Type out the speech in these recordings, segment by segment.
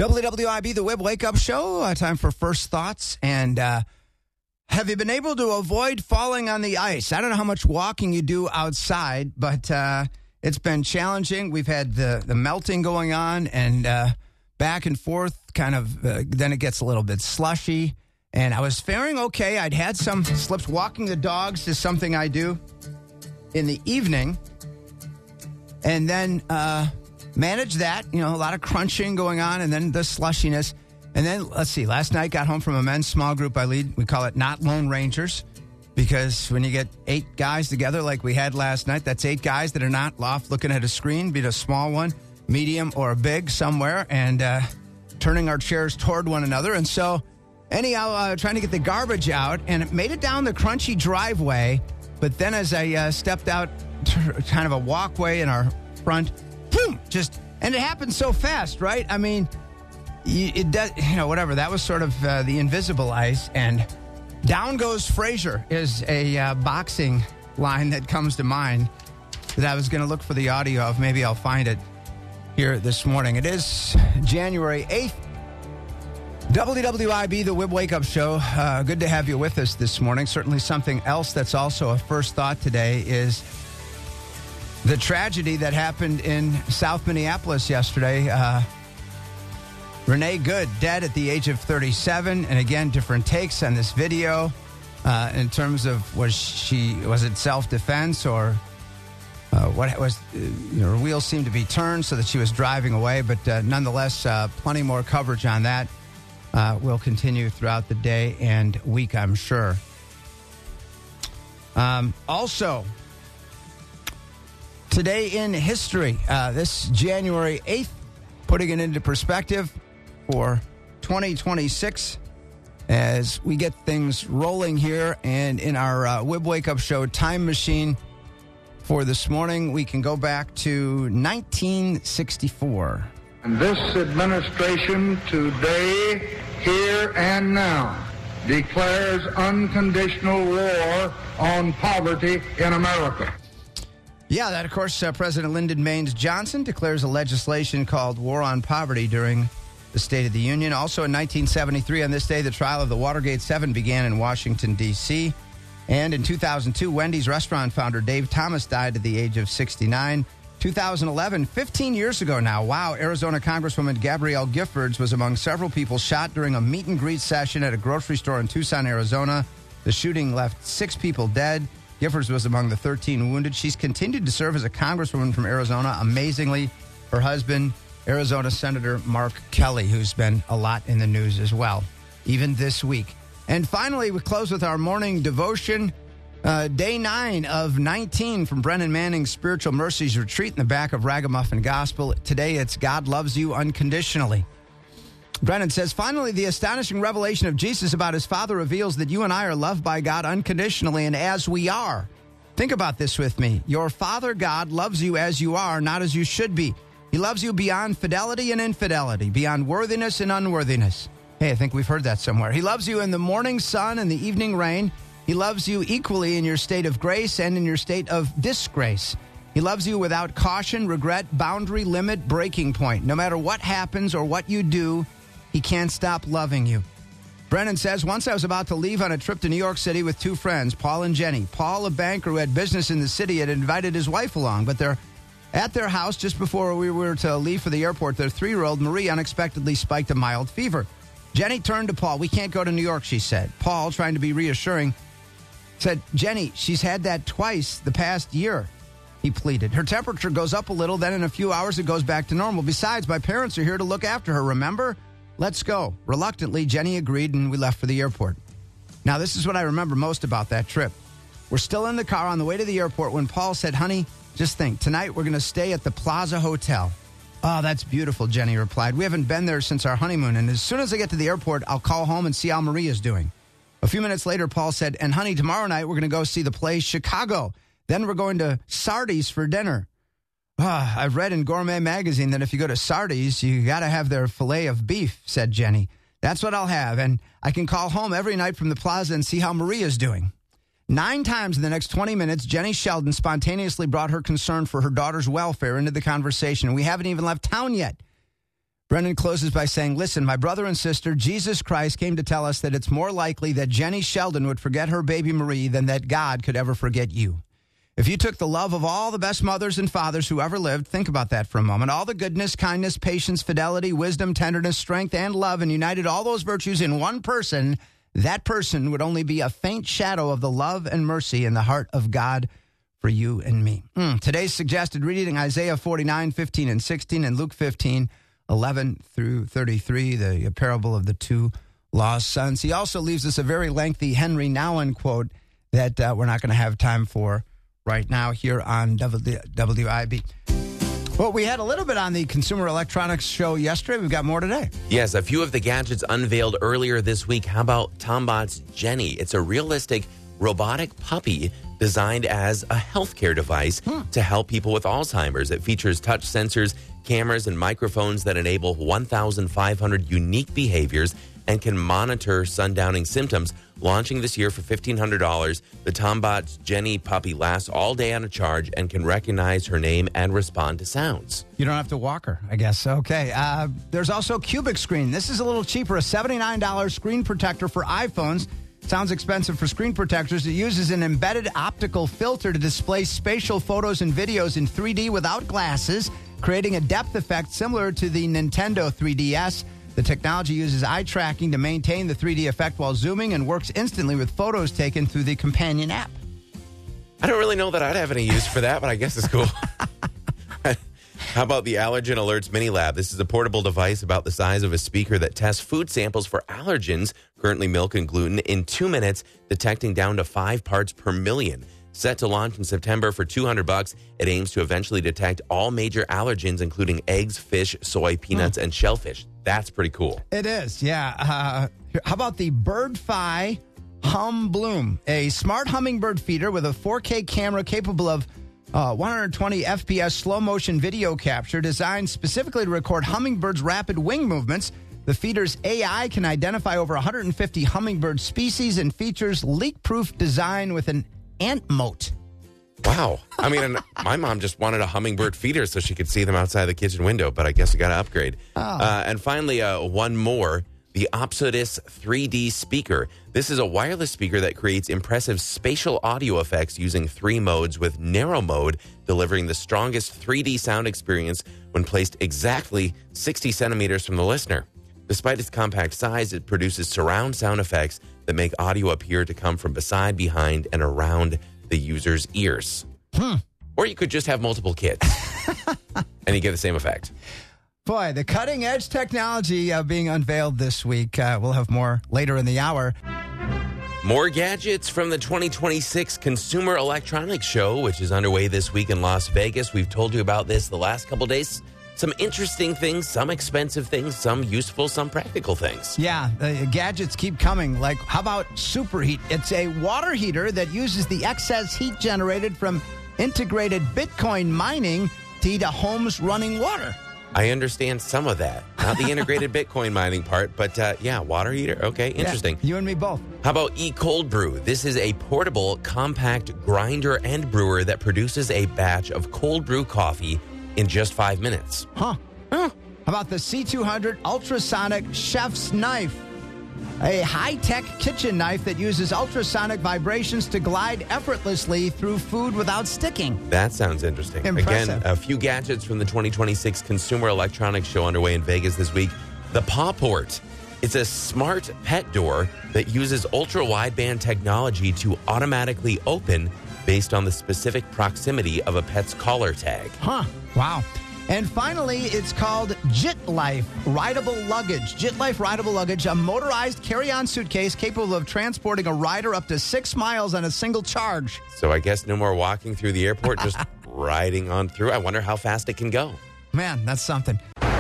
WWIB, the Web Wake Up Show. Time for First Thoughts. And have you been able to avoid falling on the ice? I don't know how much walking you do outside, but it's been challenging. We've had the melting going on and back and forth, kind of, then it gets a little bit slushy. And I was faring okay. I'd had some slips. Walking the dogs is something I do in the evening. And then manage that, a lot of crunching going on, and then the slushiness. And then, let's see, last night got home from a men's small group I lead. We call it Not Lone Rangers, because when you get 8 guys together like we had last night, that's 8 guys that are not off looking at a screen, be it a small one, medium, or a big somewhere, and turning our chairs toward one another. And so, anyhow, trying to get the garbage out, and it made it down the crunchy driveway. But then as I stepped out kind of a walkway in our front, boom, and it happened so fast, right? I mean, it does, whatever. That was sort of the invisible ice, and down goes Frazier is a boxing line that comes to mind that I was going to look for the audio of. Maybe I'll find it here this morning. It is January 8th. WWIB, the Web Wake Up Show. Good to have you with us this morning. Certainly something else that's also a first thought today is the tragedy that happened in South Minneapolis yesterday. Renee Good, dead at the age of 37. And again, different takes on this video in terms of was it self-defense or what was, her wheels seemed to be turned so that she was driving away. But nonetheless, plenty more coverage on that will continue throughout the day and week, I'm sure. Also, today in history, this January 8th, putting it into perspective for 2026 as we get things rolling here. And in our Web Wake Up Show time machine for this morning, we can go back to 1964. And this administration today, here and now, declares unconditional war on poverty in America. Yeah, that, of course, President Lyndon Baines Johnson declares a legislation called War on Poverty during the State of the Union. Also in 1973, on this day, the trial of the Watergate 7 began in Washington, D.C. And in 2002, Wendy's restaurant founder Dave Thomas died at the age of 69. 2011, 15 years ago now, wow, Arizona Congresswoman Gabrielle Giffords was among several people shot during a meet and greet session at a grocery store in Tucson, Arizona. The shooting left 6 people dead. Giffords was among the 13 wounded. She's continued to serve as a congresswoman from Arizona. Amazingly, her husband, Arizona Senator Mark Kelly, who's been a lot in the news as well, even this week. And finally, we close with our morning devotion, day 9 of 19 from Brennan Manning's Spiritual Mercies Retreat in the back of Ragamuffin Gospel. Today, it's God Loves You Unconditionally. Brennan says, finally, the astonishing revelation of Jesus about his Father reveals that you and I are loved by God unconditionally and as we are. Think about this with me. Your Father God loves you as you are, not as you should be. He loves you beyond fidelity and infidelity, beyond worthiness and unworthiness. Hey, I think we've heard that somewhere. He loves you in the morning sun and the evening rain. He loves you equally in your state of grace and in your state of disgrace. He loves you without caution, regret, boundary, limit, breaking point. No matter what happens or what you do, he can't stop loving you. Brennan says, once I was about to leave on a trip to New York City with 2 friends, Paul and Jenny. Paul, a banker who had business in the city, had invited his wife along, but they're at their house just before we were to leave for the airport. Their 3-year-old, Marie, unexpectedly spiked a mild fever. Jenny turned to Paul. We can't go to New York, she said. Paul, trying to be reassuring, said, Jenny, she's had that twice the past year, he pleaded. Her temperature goes up a little, then in a few hours it goes back to normal. Besides, my parents are here to look after her, remember? Let's go. Reluctantly, Jenny agreed, and we left for the airport. Now, this is what I remember most about that trip. We're still in the car on the way to the airport when Paul said, honey, just think, tonight we're going to stay at the Plaza Hotel. Oh, that's beautiful, Jenny replied. We haven't been there since our honeymoon, and as soon as I get to the airport, I'll call home and see how Maria's doing. A few minutes later, Paul said, and honey, tomorrow night we're going to go see the play Chicago. Then we're going to Sardi's for dinner. I've read in Gourmet Magazine that if you go to Sardi's, you got to have their filet of beef, said Jenny. That's what I'll have, and I can call home every night from the plaza and see how Maria's doing. 9 times in the next 20 minutes, Jenny Sheldon spontaneously brought her concern for her daughter's welfare into the conversation, and we haven't even left town yet. Brendan closes by saying, listen, my brother and sister, Jesus Christ came to tell us that it's more likely that Jenny Sheldon would forget her baby Marie than that God could ever forget you. If you took the love of all the best mothers and fathers who ever lived, think about that for a moment, all the goodness, kindness, patience, fidelity, wisdom, tenderness, strength, and love, and united all those virtues in one person, that person would only be a faint shadow of the love and mercy in the heart of God for you and me. Today's suggested reading, Isaiah 49, 15, and 16, and Luke 15, 11 through 33, the parable of the two lost sons. He also leaves us a very lengthy Henry Nouwen quote that we're not going to have time for right now here on WIB. Well, we had a little bit on the Consumer Electronics Show yesterday. We've got more today. Yes, a few of the gadgets unveiled earlier this week. How about Tombot's Jenny? It's a realistic robotic puppy designed as a healthcare device to help people with Alzheimer's. It features touch sensors, cameras, and microphones that enable 1,500 unique behaviors and can monitor sundowning symptoms. Launching this year for $1,500, the Tombot's Jenny puppy lasts all day on a charge and can recognize her name and respond to sounds. You don't have to walk her, I guess. Okay. There's also Cubic Screen. This is a little cheaper, a $79 screen protector for iPhones. Sounds expensive for screen protectors. It uses an embedded optical filter to display spatial photos and videos in 3D without glasses, creating a depth effect similar to the Nintendo 3DS. The technology uses eye tracking to maintain the 3D effect while zooming and works instantly with photos taken through the companion app. I don't really know that I'd have any use for that, but I guess it's cool. How about the Allergen Alerts Mini Lab? This is a portable device about the size of a speaker that tests food samples for allergens, currently milk and gluten, in 2 minutes, detecting down to 5 parts per million. Set to launch in September for $200, it aims to eventually detect all major allergens, including eggs, fish, soy, peanuts, and shellfish. That's pretty cool. It is, yeah. How about the BirdFi Hum Bloom, a smart hummingbird feeder with a 4K camera capable of 120 FPS slow-motion video capture designed specifically to record hummingbirds' rapid wing movements. The feeder's AI can identify over 150 hummingbird species and features leak-proof design with an ant moat. Wow. I mean, my mom just wanted a hummingbird feeder so she could see them outside the kitchen window, but I guess I got to upgrade. And finally, one more. The Opsodus 3D speaker. This is a wireless speaker that creates impressive spatial audio effects using 3 modes, with narrow mode delivering the strongest 3D sound experience when placed exactly 60 centimeters from the listener. Despite its compact size, it produces surround sound effects that make audio appear to come from beside, behind, and around the user's ears. Or you could just have multiple kids and you get the same effect. Boy, the cutting-edge technology being unveiled this week. We'll have more later in the hour. More gadgets from the 2026 Consumer Electronics Show, which is underway this week in Las Vegas. We've told you about this the last couple days. Some interesting things, some expensive things, some useful, some practical things. Yeah, the gadgets keep coming. Like, how about Superheat? It's a water heater that uses the excess heat generated from integrated Bitcoin mining to heat a home's running water. I understand some of that. Not the integrated Bitcoin mining part, but yeah, water heater. Okay, interesting. Yeah, you and me both. How about eCold Brew? This is a portable, compact grinder and brewer that produces a batch of cold brew coffee in just 5 minutes. How about the C200 Ultrasonic Chef's Knife? A high-tech kitchen knife that uses ultrasonic vibrations to glide effortlessly through food without sticking. That sounds interesting. Impressive. Again, a few gadgets from the 2026 Consumer Electronics Show underway in Vegas this week. The PawPort. It's a smart pet door that uses ultra-wideband technology to automatically open based on the specific proximity of a pet's collar tag. Wow. And finally, it's called JitLife Rideable Luggage. JitLife Rideable Luggage, a motorized carry-on suitcase capable of transporting a rider up to 6 miles on a single charge. So I guess no more walking through the airport, just riding on through. I wonder how fast it can go. Man, that's something.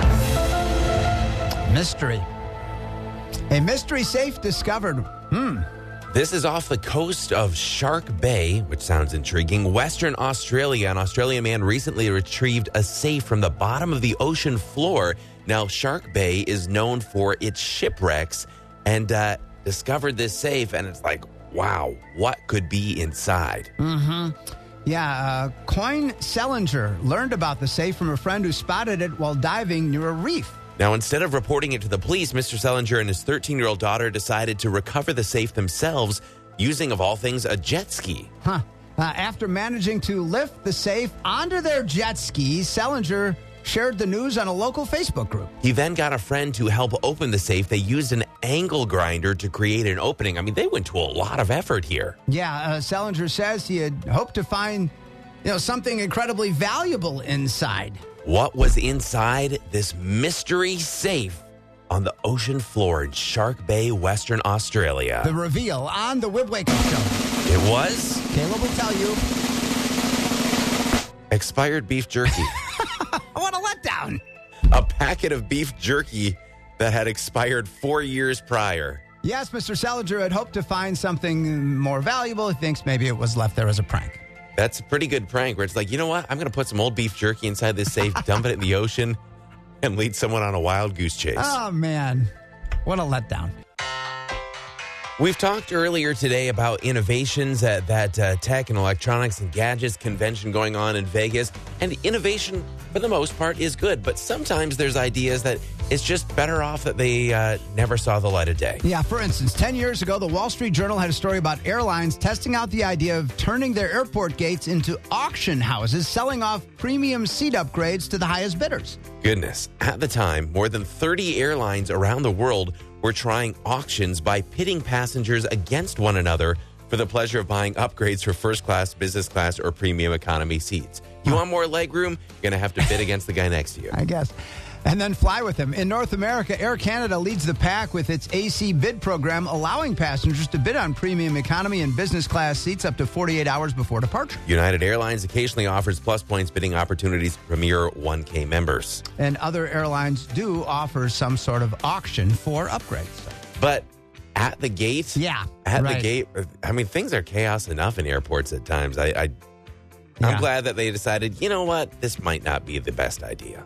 Mystery. A mystery safe discovered. This is off the coast of Shark Bay, which sounds intriguing. Western Australia. An Australian man recently retrieved a safe from the bottom of the ocean floor. Now, Shark Bay is known for its shipwrecks, and discovered this safe, and it's like, wow, what could be inside? Yeah, Coyne Selinger learned about the safe from a friend who spotted it while diving near a reef. Now, instead of reporting it to the police, Mr. Selinger and his 13-year-old daughter decided to recover the safe themselves using, of all things, a jet ski. After managing to lift the safe onto their jet skis, Selinger shared the news on a local Facebook group. He then got a friend to help open the safe. They used an angle grinder to create an opening. I mean, they went to a lot of effort here. Yeah, Selinger says he had hoped to find, something incredibly valuable inside. What was inside this mystery safe on the ocean floor in Shark Bay, Western Australia? The reveal on the Whip Wake Up Show. It was? Caleb will tell you. Expired beef jerky. What a letdown. A packet of beef jerky that had expired 4 years prior. Yes, Mr. Selinger had hoped to find something more valuable. He thinks maybe it was left there as a prank. That's a pretty good prank where it's like, you know what? I'm going to put some old beef jerky inside this safe, dump it in the ocean, and lead someone on a wild goose chase. Oh, man. What a letdown. We've talked earlier today about innovations at that tech and electronics and gadgets convention going on in Vegas. And innovation, for the most part, is good. But sometimes there's ideas that it's just better off that they never saw the light of day. Yeah, for instance, 10 years ago, the Wall Street Journal had a story about airlines testing out the idea of turning their airport gates into auction houses, selling off premium seat upgrades to the highest bidders. Goodness. At the time, more than 30 airlines around the world were trying auctions by pitting passengers against one another for the pleasure of buying upgrades for first class, business class, or premium economy seats. You want more leg room? You're going to have to bid against the guy next to you. I guess. And then fly with him. In North America, Air Canada leads the pack with its AC bid program, allowing passengers to bid on premium economy and business class seats up to 48 hours before departure. United Airlines occasionally offers plus points bidding opportunities for Premier 1K members. And other airlines do offer some sort of auction for upgrades. But at the gate, the gate, I mean, things are chaos enough in airports at times. I'm glad that they decided, you know what, this might not be the best idea.